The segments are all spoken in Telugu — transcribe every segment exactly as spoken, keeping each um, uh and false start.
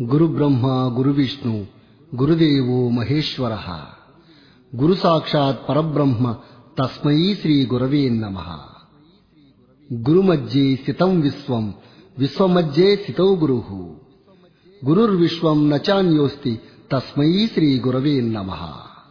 గురు బ్రహ్మ గురు విష్ణు గురుదేవో మహేశ్వర గురు సాక్షాత్ పరబ్రహ్మ తస్మై శ్రీ గురవే నమః. గురుమధ్యే స్థితం విశ్వం విశ్వమధ్యే స్థితో గురుః గురుర్విశ్వం నచాన్యోస్తి తస్మై శ్రీ గురవే నమః.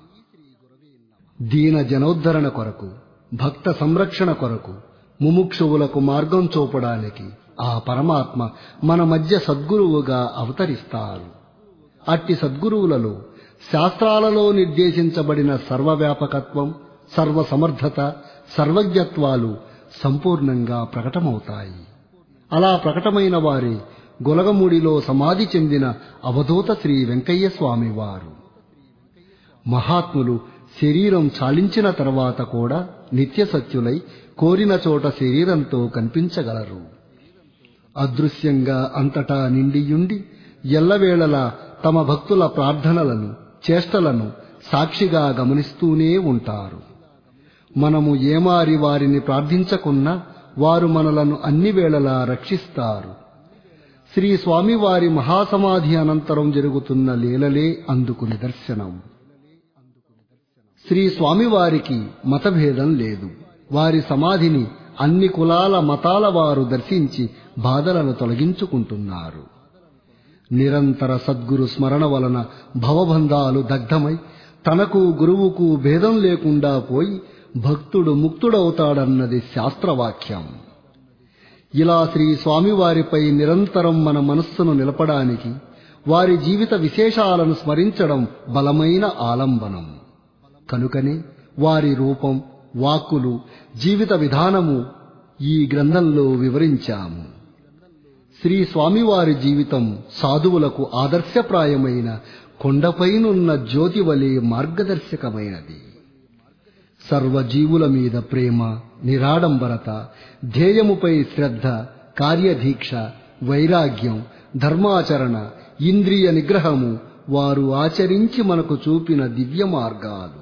దీన జనోద్ధరణ కొరకు, భక్త సంరక్షణ కొరకు, ముముక్షువులకు మార్గం చూపడానికి ఆ పరమాత్మ మన మధ్య సద్గురువుగా అవతరిస్తారు. అట్టి సద్గురువులలో శాస్త్రాలలో నిర్దేశించబడిన సర్వవ్యాపకత్వం, సర్వసమర్థత, సర్వజ్ఞత్వాలు సంపూర్ణంగా ప్రకటమవుతాయి. అలా ప్రకటమైన వారే గొలగమూడిలో సమాధి చెందిన అవధూత శ్రీ వెంకయ్య స్వామి వారు. మహాత్ములు శరీరం చాలించిన తర్వాత కూడా నిత్య సత్యులై కోరిన చోట శరీరంతో కనిపించగలరు. అదృశ్యంగా అంతటా నిండియుండి ఎల్లవేళలా తమ భక్తుల ప్రార్థనలను, చేష్టలను సాక్షిగా గమనిస్తూనే ఉంటారు. మనము ఏమారి వారిని ప్రార్థించకున్నా వారు మనలను అన్ని వేళలా రక్షిస్తారు. శ్రీ స్వామివారి మహాసమాధి అనంతరం జరుగుతున్న లీలలే అందుకు నిదర్శనం. శ్రీ స్వామివారికి మతభేదం లేదు. వారి సమాధిని అన్ని కులాల మతాల వారు దర్శించి బాధలను తొలగించుకుంటున్నారు. నిరంతర సద్గురు స్మరణ వలన భవబంధాలు దగ్ధమై తనకు గురువుకు భేదం లేకుండా పోయి భక్తుడు ముక్తుడవుతాడన్నది శాస్త్రవాక్యం. ఇలా శ్రీ స్వామివారిపై నిరంతరం మన మనస్సును నిలపడానికి వారి జీవిత విశేషాలను స్మరించడం బలమైన ఆలంబనం. కనుకనే వారి రూపం, వాక్కులు, జీవిత విధానము ఈ గ్రంథంలో వివరించాము. శ్రీ స్వామివారి జీవితం సాధువులకు ఆదర్శప్రాయమైన కొండపైనున్న జ్యోతి వలె మార్గదర్శకమైనది. సర్వజీవుల మీద ప్రేమ, నిరాడంబరత, ధ్యేయముపై శ్రద్ధ, కార్యదీక్ష, వైరాగ్యం, ధర్మాచరణ, ఇంద్రియ నిగ్రహము వారు ఆచరించి మనకు చూపిన దివ్య మార్గాలు.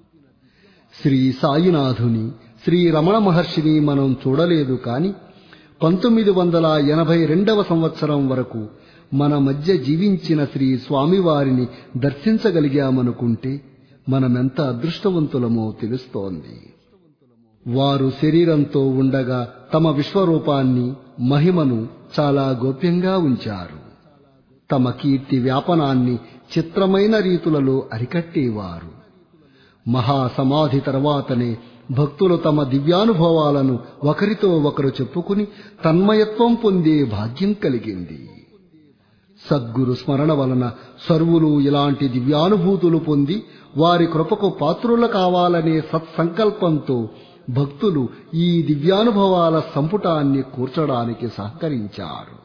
శ్రీ సాయినాథుని, శ్రీ రమణ మహర్షిని మనం చూడలేదు కాని పంతొమ్మిది వందల ఎనభై రెండవ సంవత్సరం వరకు మన మధ్య జీవించిన శ్రీ స్వామివారిని దర్శించగలిగామనుకుంటే మనమెంత అదృష్టవంతులమో తెలుస్తోంది. వారు శరీరంతో ఉండగా తమ విశ్వరూపాన్ని, మహిమను చాలా గోప్యంగా ఉంచారు. తమ కీర్తి వ్యాపనాన్ని చిత్రమైన రీతులలో అరికట్టేవారు. మహాసమాధి తర్వాతనే భక్తులు తమ దివ్యానుభవాలను ఒకరితో ఒకరు చెప్పుకుని తన్మయత్వం పొందే భాగ్యం కలిగింది. సద్గురు స్మరణ వలన సర్వులు ఇలాంటి దివ్యానుభూతులు పొంది వారి కృపకు పాత్రులు కావాలనే సత్సంకల్పంతో భక్తులు ఈ దివ్యానుభవాల సంపుటాన్ని కూర్చడానికి సహకరించారు.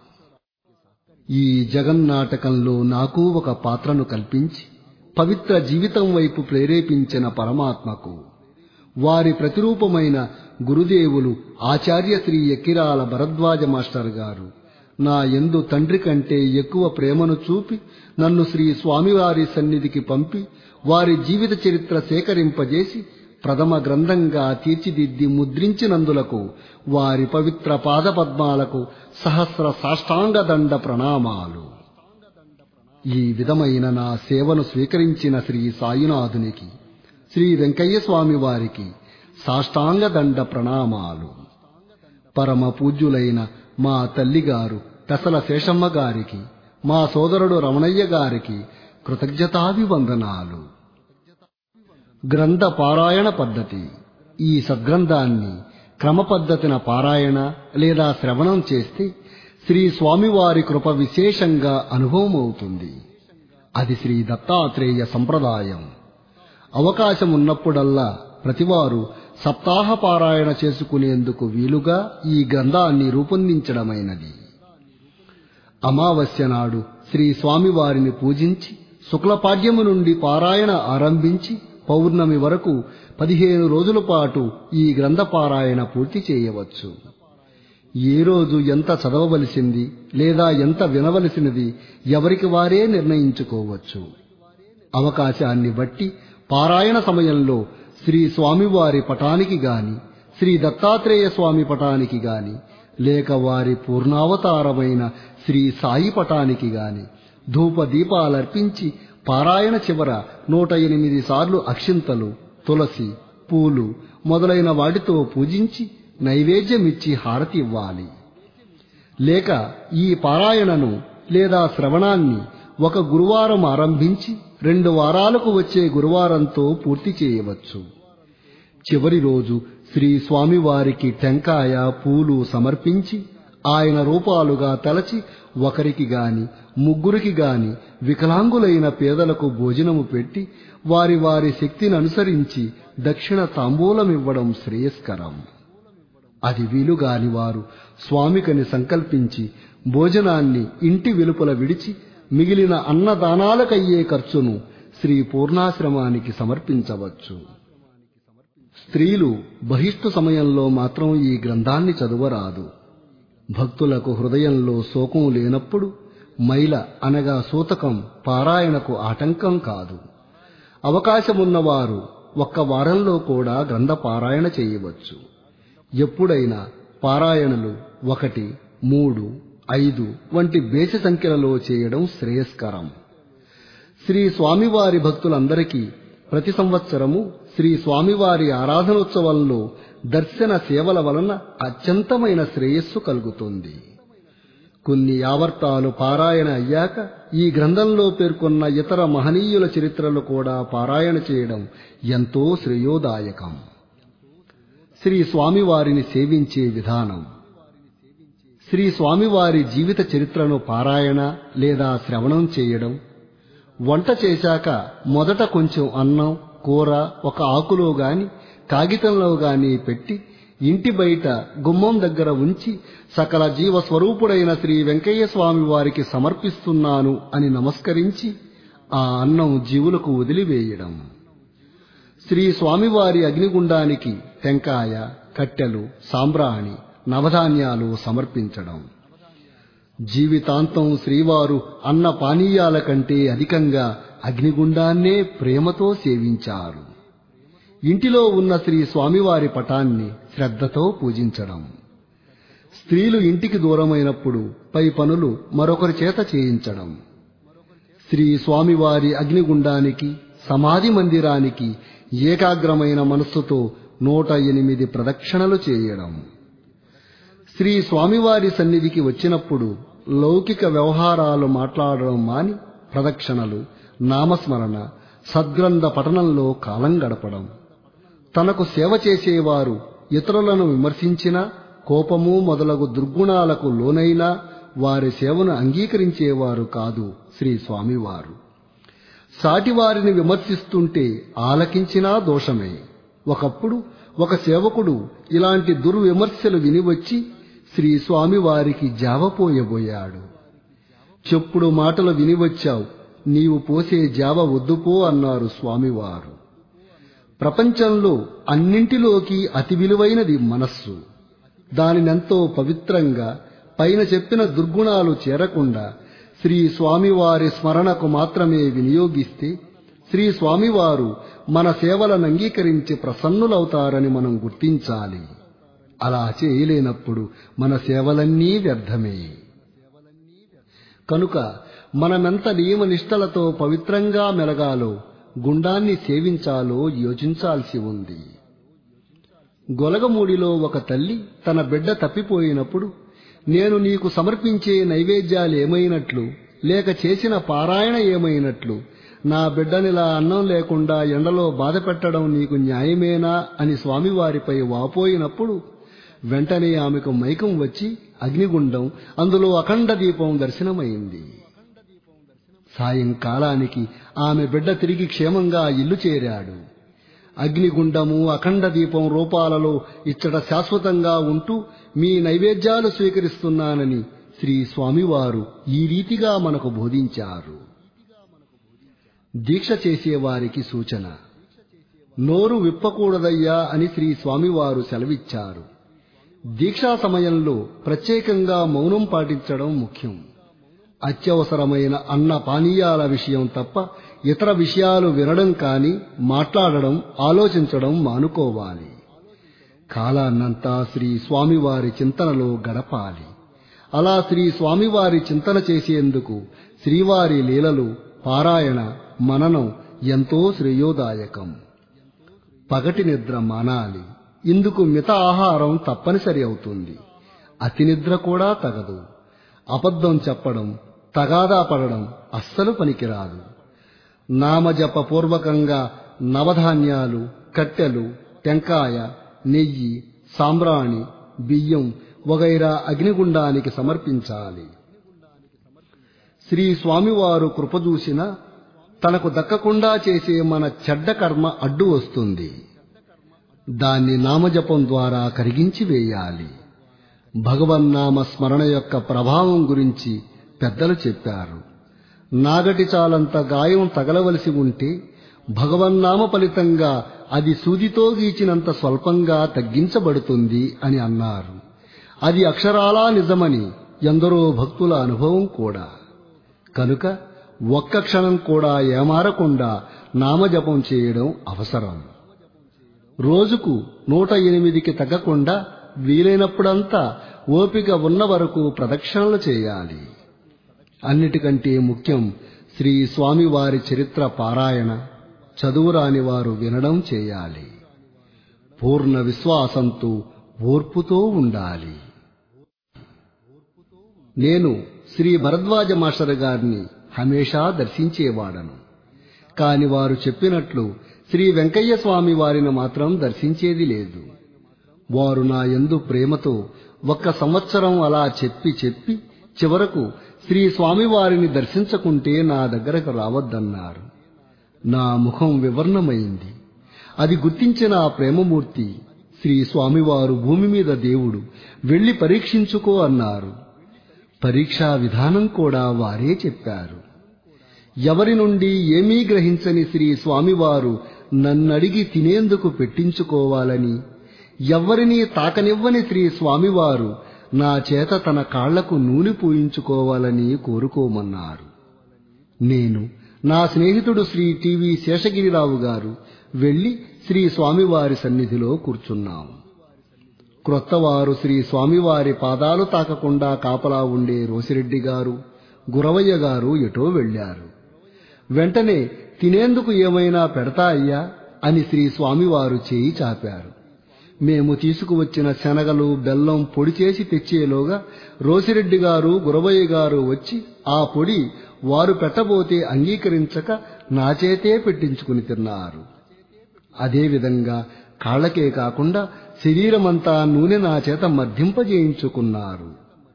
ఈ జగన్నాటకంలో నాకు ఒక పాత్రను కల్పించి పవిత్ర జీవితం వైపు ప్రేరేపించిన పరమాత్మకు, వారి ప్రతిరూపమైన గురుదేవులు ఆచార్య శ్రీ ఎక్కిరాల భరద్వాజ మాస్టర్ గారు నా యందు తండ్రి కంటే ఎక్కువ ప్రేమను చూపి నన్ను శ్రీ స్వామివారి సన్నిధికి పంపి వారి జీవిత చరిత్ర సేకరింపజేసి ప్రథమ గ్రంథంగా తీర్చిదిద్ది ముద్రించినందులకు వారి పవిత్ర పాదపద్మాలకు సహస్ర సాష్టాంగ దండ ప్రణామాలు. ఈ విధమైన నా సేవను స్వీకరించిన శ్రీ సాయినాథునికి, శ్రీ వెంకయ్య స్వామి వారికి సాష్టాంగ దండ ప్రణామాలు. పరమ పూజ్యులైన మా తల్లిగారు పెసల శేషమ్మ గారికి, మా సోదరుడు రమణయ్య గారికి కృతజ్ఞతాభివందనాలు. గ్రంథ పారాయణ పద్ధతి. ఈ సద్గ్రంథాన్ని క్రమపద్ధతిన పారాయణ లేదా శ్రవణం చేస్తే శ్రీ స్వామివారి కృప విశేషంగా అనుభవం అవుతుంది. అది శ్రీ దత్తాత్రేయ సంప్రదాయం. అవకాశం ఉన్నప్పుడల్లా ప్రతివారు సప్తాహ పారాయణ చేసుకునేందుకు వీలుగా ఈ గ్రంథాన్ని రూపొందించడమైనది. అమావాస్య నాడు శ్రీ స్వామివారిని పూజించి శుక్లపాడ్యము నుండి పారాయణ ఆరంభించి పౌర్ణమి వరకు పదిహేను రోజుల పాటు ఈ గ్రంథ పారాయణ పూర్తి చేయవచ్చు. ఏ రోజు ఎంత చదవవలసింది లేదా ఎంత వినవలసినది ఎవరికి వారే నిర్ణయించుకోవచ్చు. అవకాశాన్ని బట్టి పారాయణ సమయంలో శ్రీ స్వామివారి పటానికి గాని, శ్రీ దత్తాత్రేయ స్వామి పటానికి గాని, లేక వారి పూర్ణావతారమైన శ్రీ సాయి పటానికి గాని ధూపదీపాలర్పించి పారాయణ చివర నూట ఎనిమిది సార్లు అక్షింతలు, తులసి, పూలు మొదలైన వాటితో పూజించి నైవేద్యమిచ్చి హారతి ఇవ్వాలి. లేక ఈ పారాయణను లేదా శ్రవణాన్ని ఒక గురువారం ఆరంభించి రెండు వారాలకు వచ్చే గురువారంతో పూర్తి చేయవచ్చు. చివరి రోజు శ్రీ స్వామివారికి టెంకాయ, పూలు సమర్పించి ఆయన రూపాలుగా తలచి ఒకరికి గాని ముగ్గురికి గాని వికలాంగులైన పేదలకు భోజనము పెట్టి వారి వారి శక్తిని అనుసరించి దక్షిణ తాంబూలమివ్వడం శ్రేయస్కరం. అది వీలుగాని వారు స్వామికని సంకల్పించి భోజనాన్ని ఇంటి వెలుపల విడిచి మిగిలిన అన్నదానాలకయ్యే ఖర్చును శ్రీ పూర్ణాశ్రమానికి సమర్పించవచ్చు. స్త్రీలు బహిష్టు సమయంలో మాత్రం ఈ గ్రంథాన్ని చదువరాదు. భక్తులకు హృదయంలో శోకం లేనప్పుడు మైల అనగా సూతకం పారాయణకు ఆటంకం కాదు. అవకాశమున్నవారు ఒక్క వారంలో కూడా గ్రంథ పారాయణ చేయవచ్చు. ఎప్పుడైనా పారాయణలు ఒకటి, మూడు, ఐదు వంటి బేసి సంఖ్యలలో చేయడం శ్రేయస్కరం. శ్రీ స్వామివారి భక్తులందరికీ ప్రతి సంవత్సరము శ్రీ స్వామివారి ఆరాధనోత్సవంలో దర్శన సేవల వలన అత్యంతమైన శ్రేయస్సు కలుగుతుంది. కొన్ని యావర్తాలు పారాయణ అయ్యాక ఈ గ్రంథంలో పేర్కొన్న ఇతర మహనీయుల చరిత్రలు కూడా పారాయణ చేయడం ఎంతో శ్రేయోదాయకం. శ్రీ స్వామివారిని సేవించే విధానం. శ్రీ స్వామివారి జీవిత చరిత్రను పారాయణ లేదా శ్రవణం చేయడం. వంట చేశాక మొదట కొంచెం అన్నం, కూర ఒక ఆకులో గాని కాగితంలో గాని పెట్టి ఇంటి బయట గుమ్మం దగ్గర ఉంచి సకల జీవస్వరూపుడైన శ్రీ వెంకయ్య స్వామి వారికి సమర్పిస్తున్నాను అని నమస్కరించి ఆ అన్నం జీవులకు వదిలివేయడం. శ్రీ స్వామివారి అగ్నిగుండానికి టెంకాయ, కట్టెలు, సాంబ్రాణి, నవధాన్యాలు సమర్పించడం. జీవితాంతం శ్రీవారు అన్న పానీయాల కంటే అధికంగా అగ్నిగుండాన్నే ప్రేమతో సేవించారు. ఇంటిలో ఉన్న శ్రీ స్వామివారి పటాన్ని శ్రద్ధతో పూజించడం. స్త్రీలు ఇంటికి దూరమైనప్పుడు పై పనులు మరొకరి చేత చేయించడం. శ్రీ స్వామివారి అగ్నిగుండానికి, సమాధి మందిరానికి ఏకాగ్రమైన మనస్సుతో నూట ఎనిమిది ప్రదక్షిణలు చేయడం. శ్రీ స్వామివారి సన్నిధికి వచ్చినప్పుడు లౌకిక వ్యవహారాలు మాట్లాడడం మాని ప్రదక్షిణలు, నామస్మరణ, సద్గ్రంథ పఠనంలో కాలం గడపడం. తనకు సేవ చేసేవారు ఇతరులను విమర్శించినా, కోపము మొదలగు దుర్గుణాలకు లోనైనా వారి సేవను అంగీకరించేవారు కాదు శ్రీ స్వామివారు. సాటివారిని విమర్శిస్తుంటే ఆలకించినా దోషమే. ఒకప్పుడు ఒక సేవకుడు ఇలాంటి దుర్విమర్శలు వినివచ్చి శ్రీ స్వామివారికి జావపోయబోయాడు. చెప్పుడు మాటలు వినివచ్చావు, నీవు పోసే జావ వద్దుపో అన్నారు స్వామివారు. ప్రపంచంలో అన్నింటిలోకి అతి విలువైనది మనస్సు. దానినెంతో పవిత్రంగా పైన చెప్పిన దుర్గుణాలు చేరకుండా శ్రీ స్వామివారి స్మరణకు మాత్రమే వినియోగిస్తే శ్రీ స్వామివారు మన సేవలను అంగీకరించి ప్రసన్నులవుతారని మనం గుర్తించాలి. అలా చేయలేనప్పుడు మన సేవలన్నీ వ్యర్థమే. కనుక మనమెంత నియమనిష్టలతో పవిత్రంగా మెలగాలో, గుండాన్ని సేవించాలో యోచించాల్సి ఉంది. గొలగమూడిలో ఒక తల్లి తన బిడ్డ తప్పిపోయినప్పుడు నేను నీకు సమర్పించే నైవేద్యాలేమైనట్లు, లేక చేసిన పారాయణ ఏమైనట్లు, నా బిడ్డనిలా అన్నం లేకుండా ఎండలో బాధ పెట్టడం నీకు న్యాయమేనా అని స్వామివారిపై వాపోయినప్పుడు వెంటనే ఆమెకు మైకం వచ్చి అగ్నిగుండం, అందులో అఖండ దీపం దర్శనమైంది. సాయంకాలానికి ఆమె బిడ్డ తిరిగి క్షేమంగా ఇల్లు చేరాడు. అగ్నిగుండము, అఖండ దీపం రూపాలలో ఇచ్చట శాశ్వతంగా ఉంటూ మీ నైవేద్యాలు స్వీకరిస్తున్నానని శ్రీ స్వామివారు ఈ రీతిగా మనకు బోధించారు. దీక్ష చేసేవారికి సూచన. నోరు విప్పకూడదయ్యా అని శ్రీ స్వామివారు సెలవిచ్చారు. దీక్షా సమయంలో ప్రత్యేకంగా మౌనం పాటించడం ముఖ్యం. అత్యవసరమైన అన్న పానీయాల విషయం తప్ప ఇతర విషయాలు వినడం కాని, మాట్లాడడం, ఆలోచించడం మానుకోవాలి. కాలాన్నంతా శ్రీ స్వామివారి చింతనలో గడపాలి. అలా శ్రీ స్వామివారి చింతన చేసేందుకు శ్రీవారి లీలలు పారాయణ మననం ఎంతో శ్రేయోదాయకం. పగటి నిద్ర మానాలి. ఇందుకు మిత ఆహారం తప్పనిసరి అవుతుంది. అతి నిద్ర కూడా తగదు. అబద్ధం చెప్పడం, తగాదా పడడం అస్సలు పనికిరాదు. నామజప పూర్వకంగా నవధాన్యాలు, కట్టెలు, టెంకాయ, నెయ్యి, సాంబ్రాణి, బియ్యం వగైరా అగ్నిగుండానికి సమర్పించాలి. శ్రీ స్వామివారు కృపజూసిన తనకు దక్కకుండా చేసే మన చెడ్డ కర్మ అడ్డు వస్తుంది. దాన్ని నామజపం ద్వారా కరిగించి వేయాలి. భగవన్నామ స్మరణ యొక్క ప్రభావం గురించి పెద్దలు చెప్పారు. నాగటి చాలంత గాయం తగలవలసి ఉంటే భగవన్నామ ఫలితంగా అది సూదితో గీచినంత స్వల్పంగా తగ్గించబడుతుంది అని అన్నారు. అది అక్షరాలా నిజమని ఎందరో భక్తుల అనుభవం కూడా. కనుక ఒక్క క్షణం కూడా ఏమారకుండా నామజపం చేయడం అవసరం. రోజుకు నూట ఎనిమిదికి తగ్గకుండా వీలైనప్పుడంతా ఓపిక ఉన్న వరకు ప్రదక్షిణలు చేయాలి. అన్నిటికంటే ముఖ్యం శ్రీ స్వామివారి చరిత్ర పారాయణ చదువురాని వారు వినడం చేయాలి. పూర్ణ విశ్వాసంతో ఓర్పుతో ఉండాలి. నేను శ్రీ భరద్వాజ మాస్టర్ గారిని హమేషా దర్శించేవాడను. కాని వారు చెప్పినట్లు శ్రీ వెంకయ్య స్వామి వారిని మాత్రం దర్శించేది లేదు. వారు నా యందు ప్రేమతో ఒక్క సంవత్సరం అలా చెప్పి చెప్పి చివరకు శ్రీ స్వామివారిని దర్శించకుంటే నా దగ్గరకు రావద్దన్నారు. నా ముఖం వివర్ణమైంది. అది గుర్తించిన ఆ ప్రేమమూర్తి శ్రీ స్వామివారు భూమి మీద దేవుడు, వెళ్లి పరీక్షించుకో అన్నారు. పరీక్షా విధానం కూడా వారే చెప్పారు. ఎవరి నుండి ఏమీ గ్రహించని శ్రీ స్వామివారు నన్నడిగి తినేందుకు పెట్టించుకోవాలని, ఎవ్వరినీ తాకనివ్వని శ్రీ స్వామివారు నా చేత తన కాళ్లకు నూనె పూయించుకోవాలని కోరుకోమన్నారు. నేను, నా స్నేహితుడు శ్రీ టీవీ శేషగిరిరావు గారు వెళ్లి శ్రీ స్వామివారి సన్నిధిలో కూర్చున్నాం. క్రొత్తవారు శ్రీ స్వామివారి పాదాలు తాకకుండా కాపలా ఉండే రోసిరెడ్డి గారు, గురవయ్య గారు ఎటో వెళ్లారు. వెంటనే తినేందుకు ఏమైనా పెడతా అయ్యా అని శ్రీ స్వామివారు చేయి చాపారు. మేము తీసుకువచ్చిన శనగలు, బెల్లం పొడి చేసి తెచ్చేలోగా రోసిరెడ్డి గారు, గురవయ్య గారు వచ్చి ఆ పొడి వారు పెట్టబోతే అంగీకరించక నా చేతే పెట్టించుకుని తిన్నారు. అదేవిధంగా కాళ్లకే కాకుండా శరీరమంతా నూనె నా చేత మర్దింపజేయించుకున్నారు.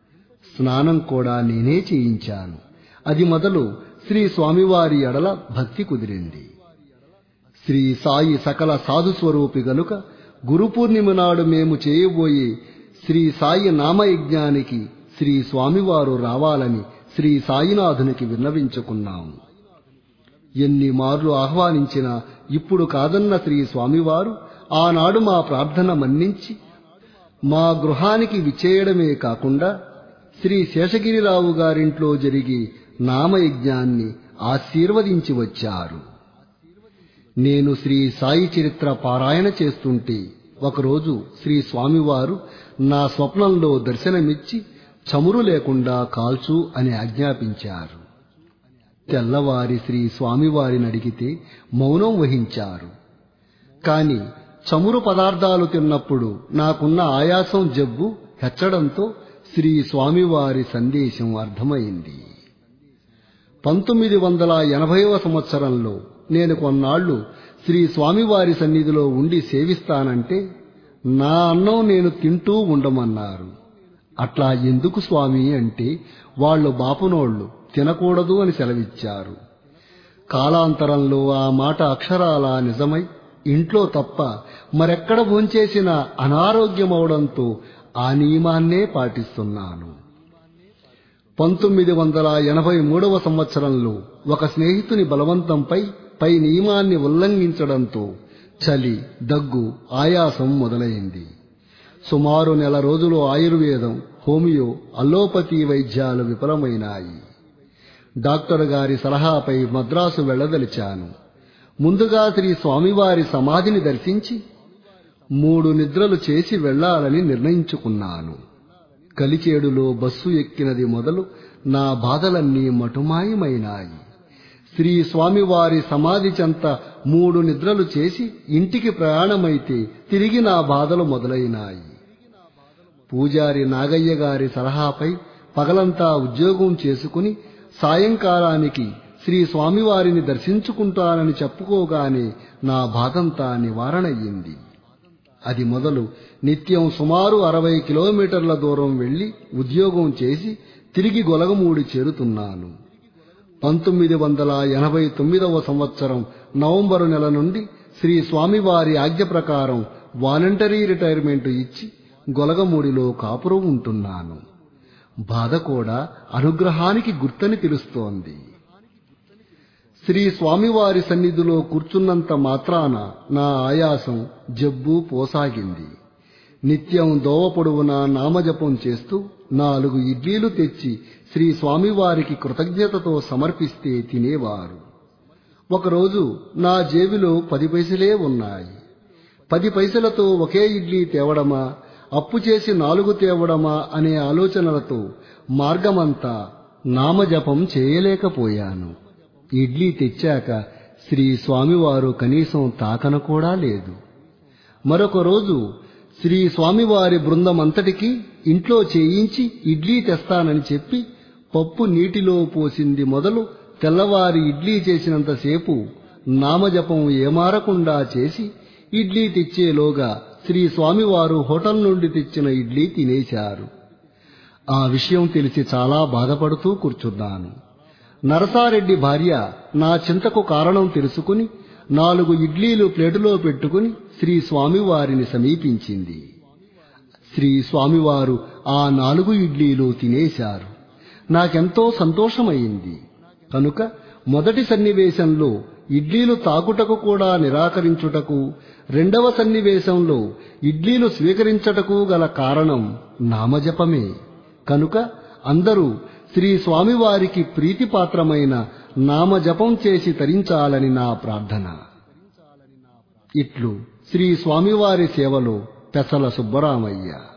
స్నానం కూడా నేనే చేయించాను. అది మొదలు శ్రీ స్వామివారి ఎడల భక్తి కుదిరింది. శ్రీ సాయి సకల సాధుస్వరూపి గనుక గురు పూర్ణిమ నాడు మేము చేయబోయే శ్రీ సాయి నామయజ్ఞానికి శ్రీ స్వామివారు రావాలని శ్రీ సాయినాథునికి విన్నవించుకున్నాము. ఎన్ని మార్లు ఆహ్వానించినా ఇప్పుడు కాదన్న శ్రీ స్వామివారు ఆనాడు మా ప్రార్థన మన్నించి మా గృహానికి విచ్చేయడమే కాకుండా శ్రీ శేషగిరిరావు గారింట్లో జరిగి నామయజ్ఞాన్ని ఆశీర్వదించి వచ్చారు. నేను శ్రీ సాయి చరిత్ర పారాయణ చేస్తుంటే ఒకరోజు శ్రీ స్వామివారు నా స్వప్నంలో దర్శనమిచ్చి చమురు లేకుండా కాల్చు అని ఆజ్ఞాపించారు. తెల్లవారి శ్రీ స్వామివారిని అడిగితే మౌనం వహించారు. కాని చమురు పదార్థాలు తిన్నప్పుడు నాకున్న ఆయాసం జబ్బు హెచ్చడంతో శ్రీ స్వామివారి సందేశం అర్థమైంది. పంతొమ్మిది వందల ఎనభైవ సంవత్సరంలో నేను కొన్నాళ్లు శ్రీ స్వామివారి సన్నిధిలో ఉండి సేవిస్తానంటే నా అన్నం నేను తింటూ ఉండమన్నారు. అట్లా ఎందుకు స్వామి అంటే వాళ్లు బాపునోళ్లు, తినకూడదు అని సెలవిచ్చారు. కాలాంతరంలో ఆ మాట అక్షరాలా నిజమై ఇంట్లో తప్ప మరెక్కడ భోంచేసినా అనారోగ్యమవడంతో ఆ నియమాన్నే పాటిస్తున్నాను. పంతొమ్మిది వందల ఎనభై మూడవ సంవత్సరంలో ఒక స్నేహితుని బలవంతంపై పై నియమాన్ని ఉల్లంఘించడంతో చలి, దగ్గు, ఆయాసం మొదలైంది. సుమారు నెల రోజులు ఆయుర్వేదం, హోమియో, అల్లోపతి వైద్యాలు విఫలమైనాయి. డాక్టర్ గారి సలహాపై మద్రాసు వెళ్లదలిచాను. ముందుగా శ్రీ స్వామివారి సమాధిని దర్శించి మూడు నిద్రలు చేసి వెళ్లాలని నిర్ణయించుకున్నాను. కలిచేడులో బస్సు ఎక్కినది మొదలు నా బాధలన్నీ మటుమాయమైనాయి. శ్రీ స్వామివారి సమాధి చెంత మూడు నిద్రలు చేసి ఇంటికి ప్రయాణమైతే తిరిగి నా బాధలు మొదలైనాయి. పూజారి నాగయ్య గారి సలహాపై పగలంతా ఉద్యోగం చేసుకుని సాయంకాలానికి శ్రీ స్వామివారిని దర్శించుకుంటానని చెప్పుకోగానే నా బాధంతా నివారణయ్యింది. అది మొదలు నిత్యం సుమారు అరవై కిలోమీటర్ల దూరం వెళ్లి ఉద్యోగం చేసి తిరిగి గొలగమూడి చేరుతున్నాను. పంతొమ్మిది వందల ఎనభై తొమ్మిదవ సంవత్సరం నవంబరు నెల నుండి శ్రీ స్వామివారి ఆజ్ఞ ప్రకారం వాలంటరీ రిటైర్మెంట్ ఇచ్చి గొలగమూడిలో కాపురం ఉంటున్నాను. బాధ కూడా అనుగ్రహానికి గుర్తని తెలుస్తోంది. శ్రీ స్వామివారి సన్నిధిలో కూర్చున్నంత మాత్రాన నా ఆయాసం జబ్బు పోసాగింది. నిత్యం దోవ పొడవునా నామజపం చేస్తూ నాలుగు ఇడ్లీలు తెచ్చి శ్రీ స్వామివారికి కృతజ్ఞతతో సమర్పిస్తే తినేవారు. ఒకరోజు నా జేబులో పది పైసలే ఉన్నాయి. పది పైసలతో ఒకే ఇడ్లీ తేవడమా, అప్పు చేసి నాలుగు తేవడమా అనే ఆలోచనలతో మార్గమంతా నామజపం చేయలేకపోయాను. ఇడ్లీ తెచ్చాక శ్రీ స్వామివారు కనీసం తాకన కూడా లేదు. మరొక రోజు శ్రీ స్వామివారి బృందమంతటికీ ఇంట్లో చేయించి ఇడ్లీ తెస్తానని చెప్పి పప్పు నీటిలో పోసింది మొదలు తెల్లవారి ఇడ్లీ చేసినంతసేపు నామజపం ఏమారకుండా చేసి ఇడ్లీ తెచ్చేలోగా శ్రీ స్వామివారు హోటల్ నుండి తెచ్చిన ఇడ్లీ తినేశారు. ఆ విషయం తెలిసి చాలా బాధపడుతూ కూర్చున్నాను. నరసారెడ్డి భార్య నా చింతకు కారణం తెలుసుకుని నాలుగు ఇడ్లీలు ప్లేటులో పెట్టుకుని శ్రీ స్వామివారిని సమీపించింది. శ్రీ స్వామివారు ఆ నాలుగు ఇడ్లీలు తినేశారు. నాకెంతో సంతోషమైంది. కనుక మొదటి సన్నివేశంలో ఇడ్లీలు తాకుటకు కూడా నిరాకరించుటకు, రెండవ సన్నివేశంలో ఇడ్లీలు స్వీకరించటకు గల కారణం నామజపమే. కనుక అందరూ శ్రీ స్వామివారికి ప్రీతిపాత్రమైన నామజపం చేసి తరించాలని నా ప్రార్థన. ఇట్లు శ్రీ స్వామివారి సేవలో పెసల సుబ్బరామయ్య.